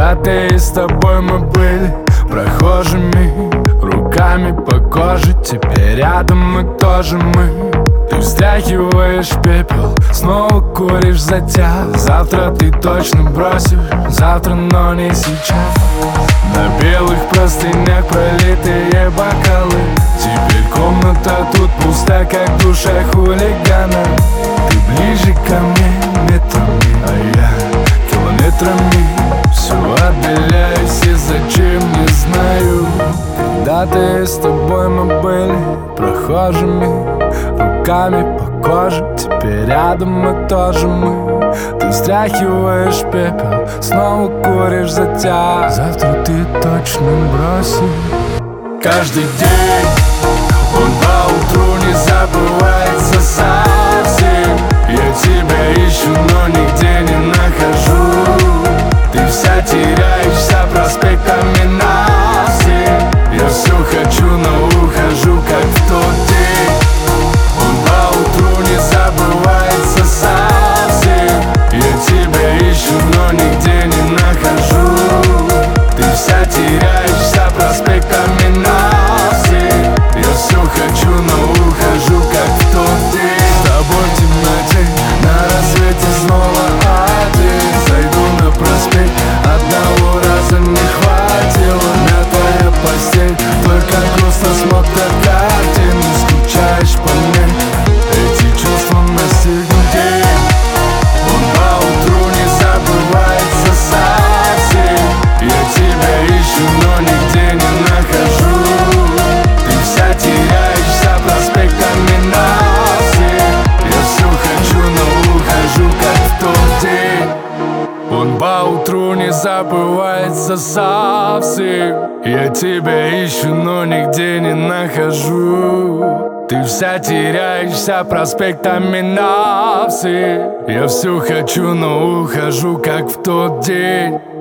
Когда-то и с тобой мы были прохожими, руками по коже. Теперь рядом мы тоже мы. Ты встряхиваешь пепел, снова куришь затяг. Завтра ты точно бросишь, завтра, но не сейчас. На белых простынях пролитые бокалы. Теперь комната тут пуста, как душа хулигана. Ты ближе ко мне метрами, а я километрами. Все отдаляюсь и зачем, не знаю. Когда-то с тобой мы были прохожими, руками по коже. Теперь рядом мы тоже мы. Ты встряхиваешь пепел, снова куришь затяг. Завтра ты точно бросишь. Каждый день он поутру не забывается совсем. Я тебя ищу, но нигде не нахожу. Ты вся теряешься проспектами навсем. Я все хочу, но ухожу, как в тот день. Он поутру не забывается совсем. Я тебя ищу, но нигде не нахожу. Ты вся теряешься проспектами навсем. Я все хочу, но ухожу, как в тот день. С тобой в темноте, на рассвете снова один. Зайду на проспект, одного раза не хватило. Мятая постель, только грустно смотрят картины. Скучаешь по мне, эти чувства настигнут день. Он поутру не забывается совсем. Я тебя ищу, но нигде не нахожу. Ты вся теряешься проспектами навсем. Я все хочу, но ухожу, как в тот день. Он поутру не забывается совсем. Я тебя ищу, но нигде не нахожу. Ты вся теряешься проспектами навсем. Я все хочу, но ухожу, как в тот день.